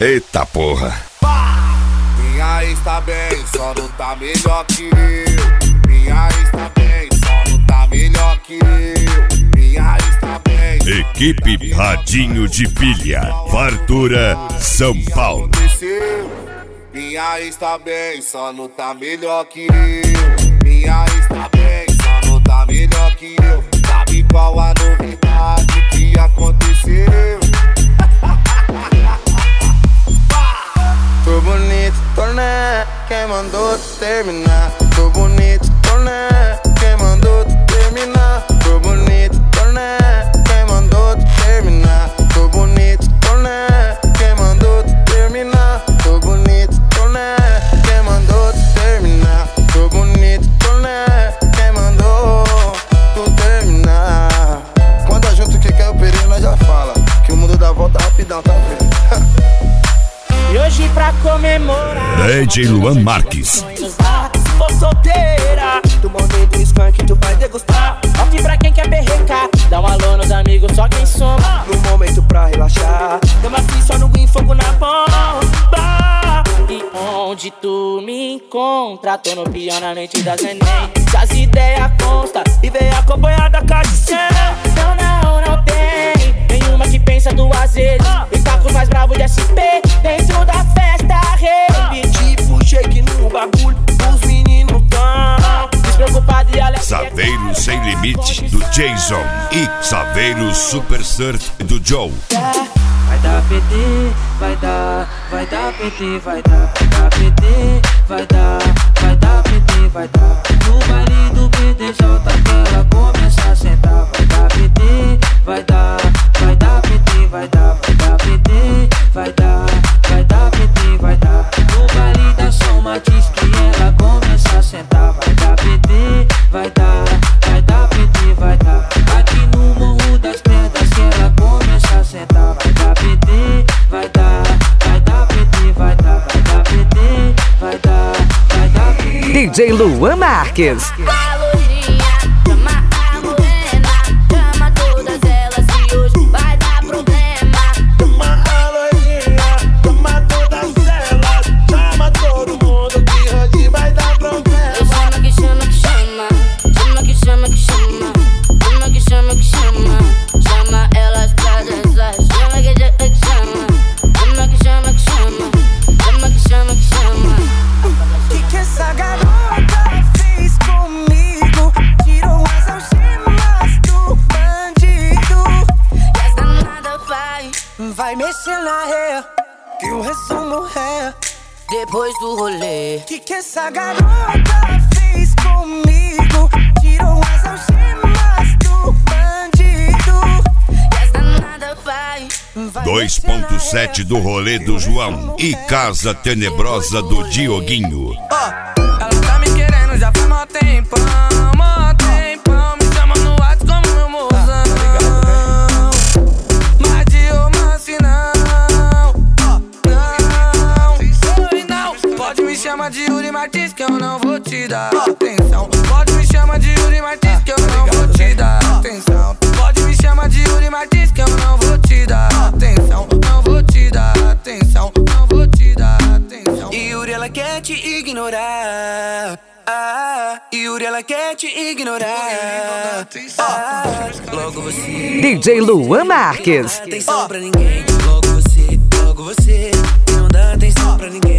Eita porra. Minha ex tá bem, só não tá melhor que eu. Minha ex tá bem, só não tá melhor que eu. Minha ex tá bem. Equipe Radinho de Pilha, Fartura, São Paulo. Minha ex tá bem, só não tá melhor que eu. Minha ex tá bem, só não tá melhor que eu. Sabe qual a novidade que aconteceu? Tô bonito, tô né? Quem mandou tu terminar? Tô bonito, tô né? Quem mandou tu terminar? Tô bonito, tô né? Quem mandou tu terminar? Tô bonito, tô né? Quem mandou tu terminar? Tô bonito, tô né? Quem mandou tu terminar? Tô bonito, tô né? Quem mandou tu terminar? Quando junto que quer o perigo, nós já fala que o mundo dá volta rapidão, tá vendo? E hoje pra comemorar DJ Luan Marques. Se for solteira, tu mandei do skunk, tu vai degustar. Off pra quem quer perrecar, dá um alô nos amigos, só quem soma. No momento pra relaxar, Dama assim só no green, fogo na bomba. E onde tu me encontra, tô no pior na mente das neném. Se as ideias constam e vem acompanhada com a de cem. Não tem nenhuma que pensa duas vezes. E tá com mais bravo de SP dentro da festa, rei. tipo shake no bagulho, os meninos tão Despreocupado e alegre. Saveiros Sem Limite do Jason e Saveiros Super Surf do Joe. Vai dar PT, vai dar PT, vai dar PT, vai dar PT, vai dar. No baile do PTJ que ela começa a sentar. Vai dar PT, vai dar PT, vai dar PT, vai dar PT, vai dar. No baile da São Matiz que ela começa a sentar. Vai dar PT, vai dar PT, vai dar. Aqui no Morro das Pedras que ela começa a sentar. Vai dar PT, vai dar PT, vai dar PT, vai dar PT. DJ Luan Marques. Chama a morena, chama todas elas que hoje vai dar problema. Chama a loirinha, chama todas elas, chama todo mundo que hoje vai dar problema. Chama que chama que chama, chama que chama que chama, chama que chama que chama, chama elas pra dançar. Chama que chama, chama que chama que chama, chama que chama que chama. Que essa garota fez comigo? Tirou as algemas do bandido. E essa danada Vai mexer na ré, que o resumo é. depois do rolê. Que essa garota fez comigo? Tirou as algemas do bandido. E essa danada vai 2.7 do rolê do João e Casa Tenebrosa do Dioguinho. Ela tá me querendo já faz mó tempão, me chama no WhatsApp como meu mozão. Mas de romance não, não. Pode me chamar de Yuri Martins que eu não vou te dar atenção. Pode me chamar de Yuri Martins que eu não vou te dar atenção. Pode me chamar de Yuri Martins que eu não vou te dar atenção. Não vou te dar atenção, não vou te dar atenção. Yuri, ela quer te ignorar. Yuri, ela quer te ignorar. Logo você, DJ Luan Marques. atenção pra ninguém. Logo você, não dá atenção pra ninguém.